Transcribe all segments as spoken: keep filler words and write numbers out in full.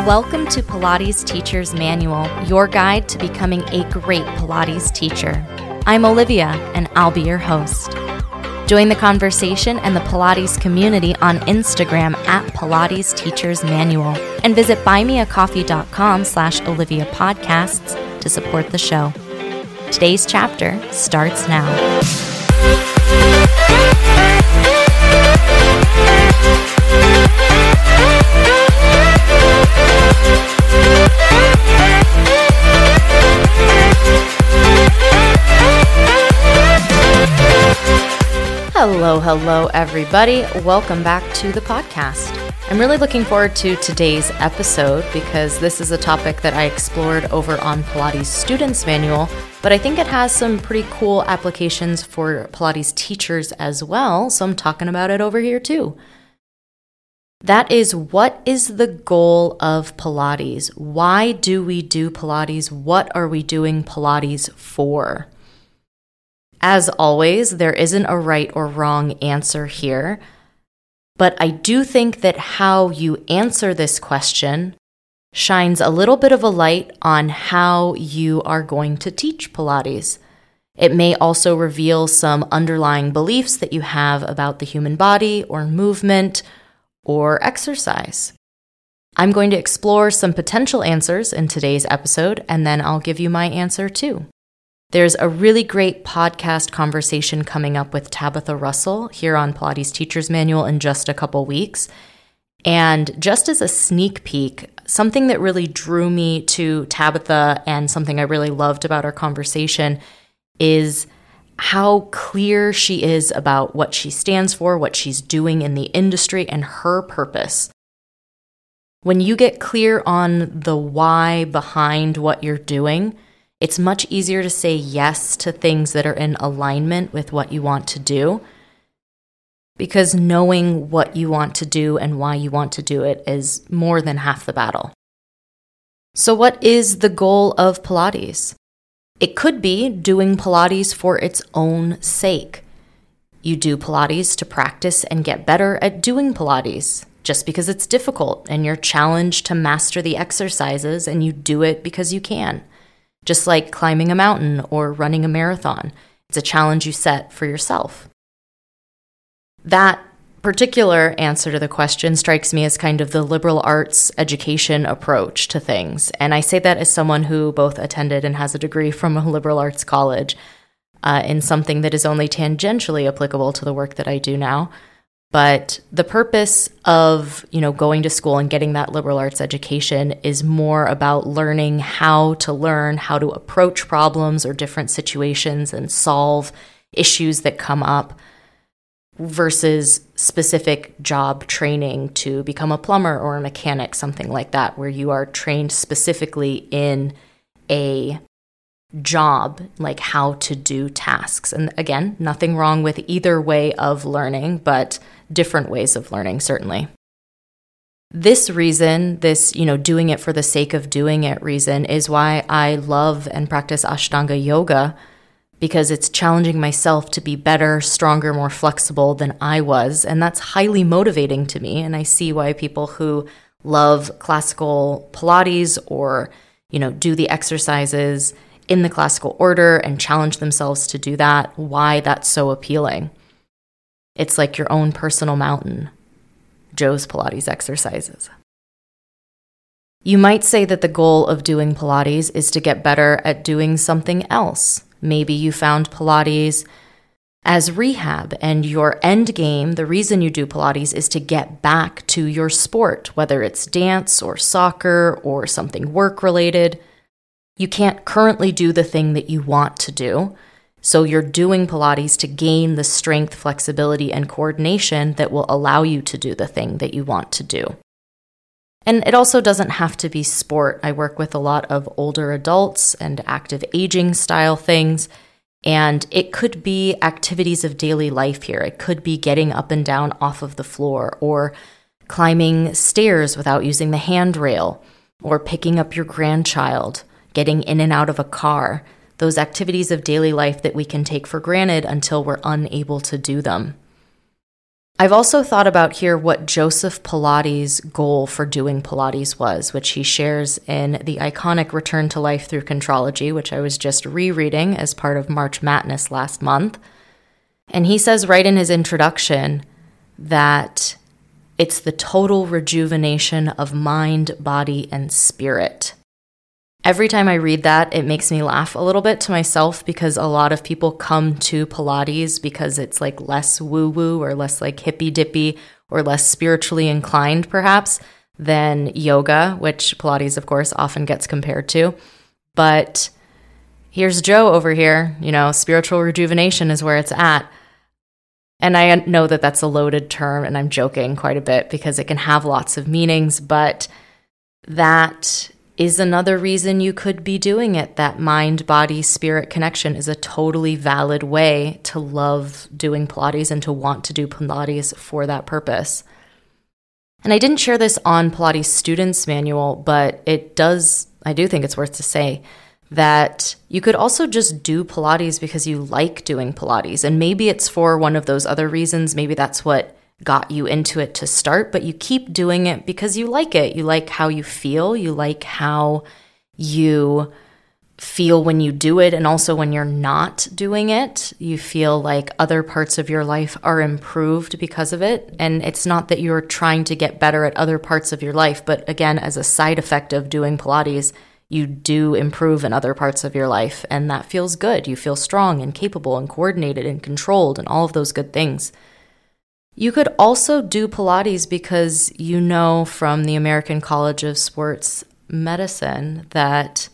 Welcome to Pilates Teacher's Manual, your guide to becoming a great Pilates teacher. I'm Olivia, and I'll be your host. Join the conversation and the Pilates community on Instagram at Pilates Teacher's Manual, and visit buymeacoffee.com slash Olivia Podcasts to support the show. Today's chapter starts now. Hello, hello, everybody. Welcome back to the podcast. I'm really looking forward to today's episode because this is a topic that I explored over on Pilates Students Manual, but I think it has some pretty cool applications for Pilates teachers as well, so I'm talking about it over here too. That is, what is the goal of Pilates? Why do we do Pilates? What are we doing Pilates for? As always, there isn't a right or wrong answer here, but I do think that how you answer this question shines a little bit of a light on how you are going to teach Pilates. It may also reveal some underlying beliefs that you have about the human body or movement or exercise. I'm going to explore some potential answers in today's episode, and then I'll give you my answer too. There's a really great podcast conversation coming up with Tabitha Russell here on Pilates Teacher's Manual in just a couple weeks. And just as a sneak peek, something that really drew me to Tabitha and something I really loved about our conversation is how clear she is about what she stands for, what she's doing in the industry, and her purpose. When you get clear on the why behind what you're doing, it's much easier to say yes to things that are in alignment with what you want to do, because knowing what you want to do and why you want to do it is more than half the battle. So what is the goal of Pilates? It could be doing Pilates for its own sake. You do Pilates to practice and get better at doing Pilates, just because it's difficult and you're challenged to master the exercises and you do it because you can. Just like climbing a mountain or running a marathon. It's a challenge you set for yourself. That particular answer to the question strikes me as kind of the liberal arts education approach to things. And I say that as someone who both attended and has a degree from a liberal arts college uh, in something that is only tangentially applicable to the work that I do now. But the purpose of, you know, going to school and getting that liberal arts education is more about learning how to learn, how to approach problems or different situations and solve issues that come up, versus specific job training to become a plumber or a mechanic, something like that, where you are trained specifically in a job, like how to do tasks. And again, nothing wrong with either way of learning, but different ways of learning, certainly. This reason, this, you know, doing it for the sake of doing it reason, is why I love and practice Ashtanga yoga, because it's challenging myself to be better, stronger, more flexible than I was. And that's highly motivating to me. And I see why people who love classical Pilates or, you know, do the exercises in the classical order and challenge themselves to do that, why that's so appealing. It's like your own personal mountain, Joe's Pilates exercises. You might say that the goal of doing Pilates is to get better at doing something else. Maybe you found Pilates as rehab, and your end game, the reason you do Pilates, is to get back to your sport, whether it's dance or soccer or something work-related. You can't currently do the thing that you want to do, so you're doing Pilates to gain the strength, flexibility, and coordination that will allow you to do the thing that you want to do. And it also doesn't have to be sport. I work with a lot of older adults and active aging style things, and it could be activities of daily life here. It could be getting up and down off of the floor, or climbing stairs without using the handrail, or picking up your grandchild, getting in and out of a car. Those activities of daily life that we can take for granted until we're unable to do them. I've also thought about here what Joseph Pilates' goal for doing Pilates was, which he shares in the iconic Return to Life Through Contrology, which I was just rereading as part of March Madness last month. And he says right in his introduction that it's the total rejuvenation of mind, body, and spirit. Every time I read that, it makes me laugh a little bit to myself because a lot of people come to Pilates because it's like less woo-woo or less like hippy-dippy or less spiritually inclined perhaps than yoga, which Pilates, of course, often gets compared to. But here's Joe over here, you know, spiritual rejuvenation is where it's at. And I know that that's a loaded term, and I'm joking quite a bit because it can have lots of meanings, but that is another reason you could be doing it. That mind, body, spirit connection is a totally valid way to love doing Pilates and to want to do Pilates for that purpose. And I didn't share this on Pilates Students Manual, but it does, I do think it's worth to say that you could also just do Pilates because you like doing Pilates. And maybe it's for one of those other reasons. Maybe that's what got you into it to start, but you keep doing it because you like it. You like how you feel. You like how you feel when you do it, and also when you're not doing it. You feel like other parts of your life are improved because of it. And it's not that you're trying to get better at other parts of your life, but again, as a side effect of doing Pilates, you do improve in other parts of your life, and that feels good. You feel strong and capable and coordinated and controlled and all of those good things. You could also do Pilates because you know from the American College of Sports Medicine that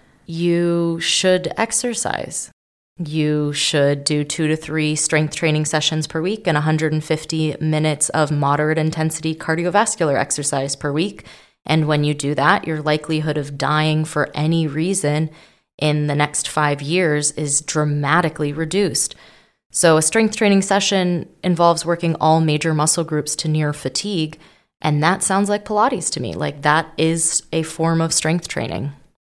you should exercise. You should do two to three strength training sessions per week and one hundred fifty minutes of moderate intensity cardiovascular exercise per week. And when you do that, your likelihood of dying for any reason in the next five years is dramatically reduced. So a strength training session involves working all major muscle groups to near fatigue, and that sounds like Pilates to me. Like that is a form of strength training.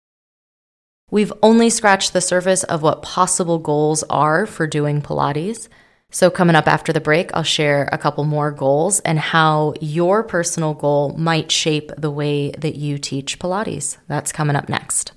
We've only scratched the surface of what possible goals are for doing Pilates. So coming up after the break, I'll share a couple more goals and how your personal goal might shape the way that you teach Pilates. That's coming up next.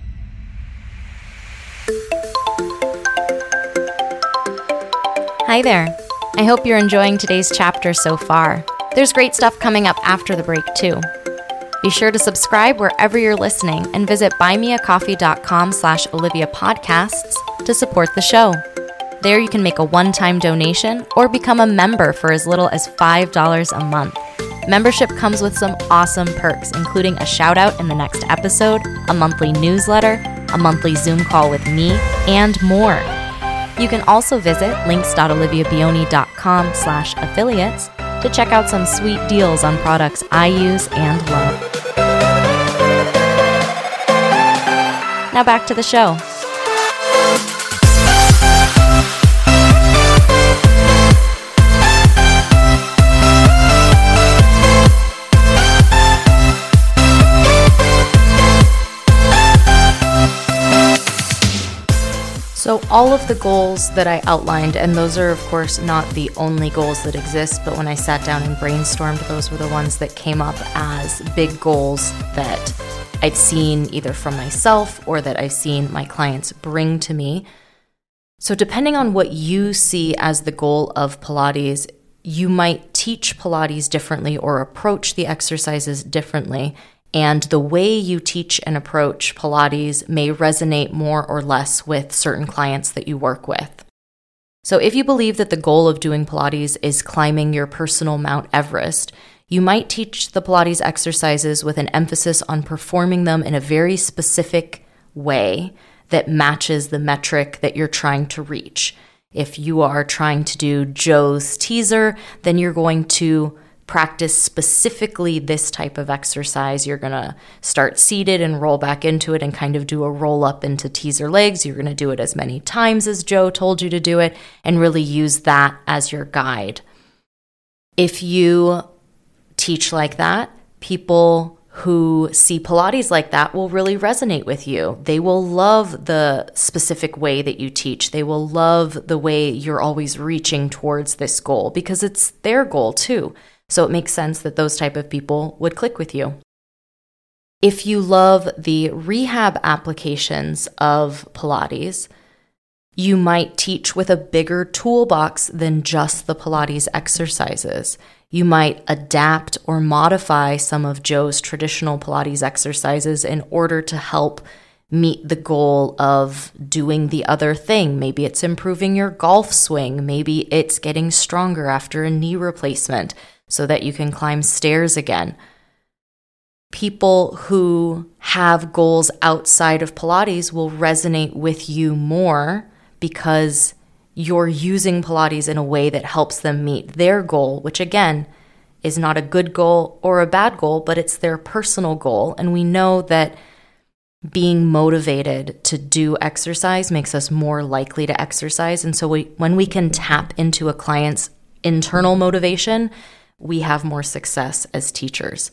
Hi there. I hope you're enjoying today's chapter so far. There's great stuff coming up after the break too. Be sure to subscribe wherever you're listening and visit buymeacoffee.com slash Olivia Podcasts to support the show. There you can make a one-time donation or become a member for as little as five dollars a month. Membership comes with some awesome perks, including a shout out in the next episode, a monthly newsletter, a monthly Zoom call with me, and more. You can also visit links.oliviabioni.com slash affiliates to check out some sweet deals on products I use and love. Now back to the show. So all of the goals that I outlined, and those are of course not the only goals that exist, but when I sat down and brainstormed, those were the ones that came up as big goals that I've seen either from myself or that I've seen my clients bring to me. So depending on what you see as the goal of Pilates, you might teach Pilates differently or approach the exercises differently. And the way you teach and approach Pilates may resonate more or less with certain clients that you work with. So if you believe that the goal of doing Pilates is climbing your personal Mount Everest, you might teach the Pilates exercises with an emphasis on performing them in a very specific way that matches the metric that you're trying to reach. If you are trying to do Joe's teaser, then you're going to practice specifically this type of exercise. You're going to start seated and roll back into it and kind of do a roll up into teaser legs. You're going to do it as many times as Joe told you to do it and really use that as your guide. If you teach like that, people who see Pilates like that will really resonate with you. They will love the specific way that you teach. They will love the way you're always reaching towards this goal because it's their goal too. So it makes sense that those type of people would click with you. If you love the rehab applications of Pilates, you might teach with a bigger toolbox than just the Pilates exercises. You might adapt or modify some of Joe's traditional Pilates exercises in order to help meet the goal of doing the other thing. Maybe it's improving your golf swing. Maybe it's getting stronger after a knee replacement so that you can climb stairs again. People who have goals outside of Pilates will resonate with you more because you're using Pilates in a way that helps them meet their goal, which again is not a good goal or a bad goal, but it's their personal goal. And we know that being motivated to do exercise makes us more likely to exercise. And so we, when we can tap into a client's internal motivation, we have more success as teachers.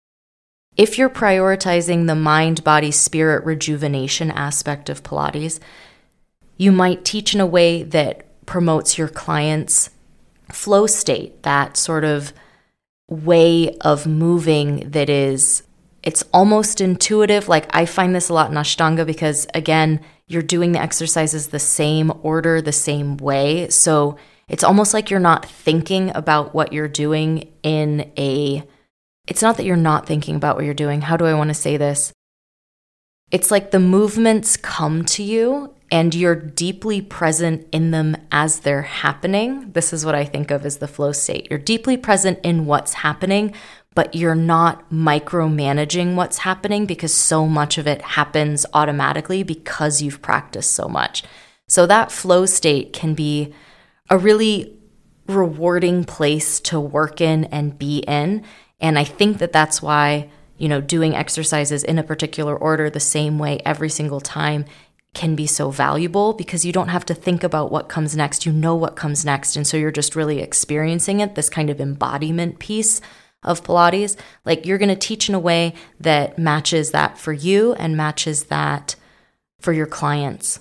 If you're prioritizing the mind, body, spirit rejuvenation aspect of Pilates, you might teach in a way that promotes your client's flow state, that sort of way of moving that is, it's almost intuitive. Like I find this a lot in Ashtanga because, again, you're doing the exercises the same order, the same way. So it's almost like you're not thinking about what you're doing in a, it's not that you're not thinking about what you're doing. How do I want to say this? It's like the movements come to you and you're deeply present in them as they're happening. This is what I think of as the flow state. You're deeply present in what's happening, but you're not micromanaging what's happening because so much of it happens automatically because you've practiced so much. So that flow state can be a really rewarding place to work in and be in. And I think that that's why, you know, doing exercises in a particular order the same way every single time can be so valuable because you don't have to think about what comes next. You know what comes next. And so you're just really experiencing it, this kind of embodiment piece of Pilates. Like you're going to teach in a way that matches that for you and matches that for your clients.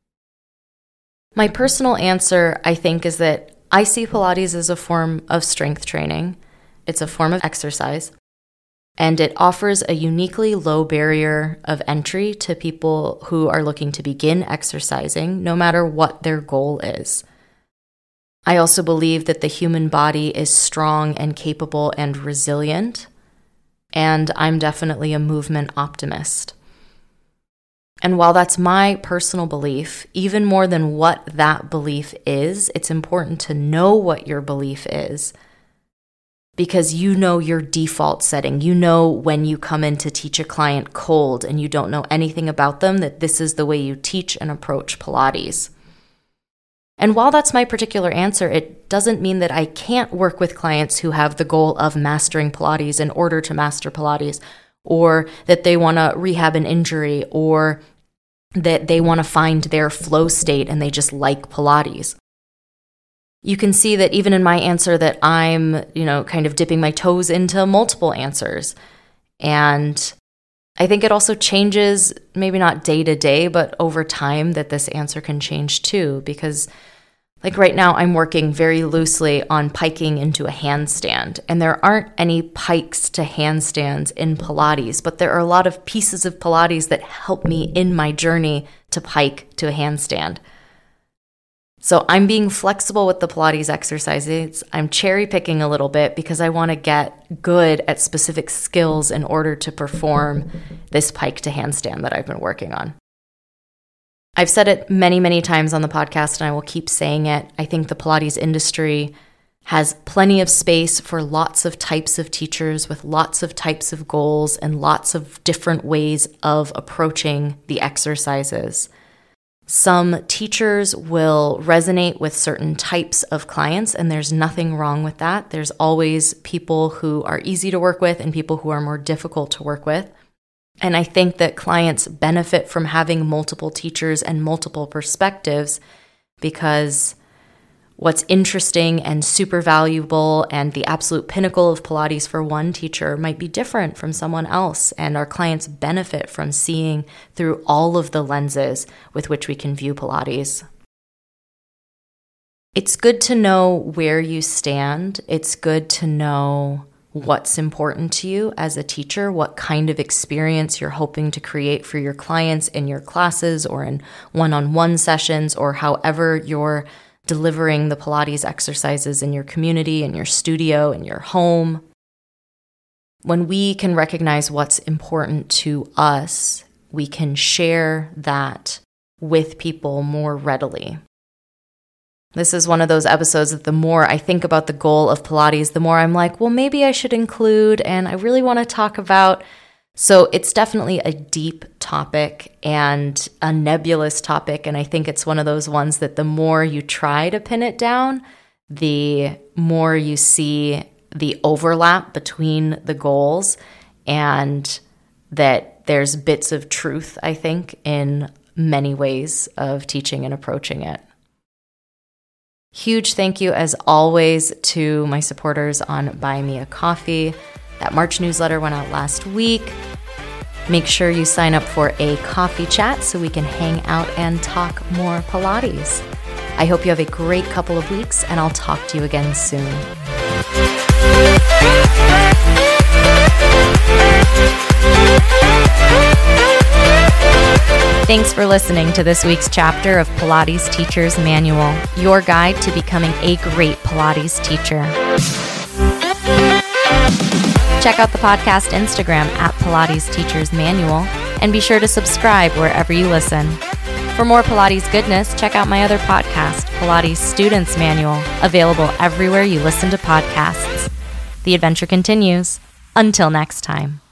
My personal answer, I think, is that I see Pilates as a form of strength training. It's a form of exercise. And it offers a uniquely low barrier of entry to people who are looking to begin exercising, no matter what their goal is. I also believe that the human body is strong and capable and resilient, and I'm definitely a movement optimist. And while that's my personal belief, even more than what that belief is, it's important to know what your belief is. Because you know your default setting. You know when you come in to teach a client cold and you don't know anything about them, that this is the way you teach and approach Pilates. And while that's my particular answer, it doesn't mean that I can't work with clients who have the goal of mastering Pilates in order to master Pilates, or that they want to rehab an injury, or that they want to find their flow state and they just like Pilates. You can see that even in my answer that I'm, you know, kind of dipping my toes into multiple answers. And I think it also changes, maybe not day to day, but over time that this answer can change too. Because like right now I'm working very loosely on piking into a handstand. And there aren't any pikes to handstands in Pilates, but there are a lot of pieces of Pilates that help me in my journey to pike to a handstand. So I'm being flexible with the Pilates exercises. I'm cherry picking a little bit because I want to get good at specific skills in order to perform this pike to handstand that I've been working on. I've said it many, many times on the podcast, and I will keep saying it. I think the Pilates industry has plenty of space for lots of types of teachers with lots of types of goals and lots of different ways of approaching the exercises. Some teachers will resonate with certain types of clients, and there's nothing wrong with that. There's always people who are easy to work with and people who are more difficult to work with. And I think that clients benefit from having multiple teachers and multiple perspectives because what's interesting and super valuable and the absolute pinnacle of Pilates for one teacher might be different from someone else, and our clients benefit from seeing through all of the lenses with which we can view Pilates. It's good to know where you stand. It's good to know what's important to you as a teacher, what kind of experience you're hoping to create for your clients in your classes or in one-on-one sessions, or however you're delivering the Pilates exercises in your community, in your studio, in your home. When we can recognize what's important to us, we can share that with people more readily. This is one of those episodes that the more I think about the goal of Pilates, the more I'm like, well, maybe I should include, and I really want to talk about. So it's definitely a deep topic and a nebulous topic, and I think it's one of those ones that the more you try to pin it down, the more you see the overlap between the goals, and that there's bits of truth, I think, in many ways of teaching and approaching it. Huge thank you, as always, to my supporters on Buy Me a Coffee. That March newsletter went out last week. Make sure you sign up for a coffee chat so we can hang out and talk more Pilates. I hope you have a great couple of weeks, and I'll talk to you again soon. Thanks for listening to this week's chapter of Pilates Teacher's Manual, your guide to becoming a great Pilates teacher. Check out the podcast Instagram at Pilates Teacher's Manual, and be sure to subscribe wherever you listen. For more Pilates goodness, check out my other podcast, Pilates Student's Manual, available everywhere you listen to podcasts. The adventure continues. Until next time.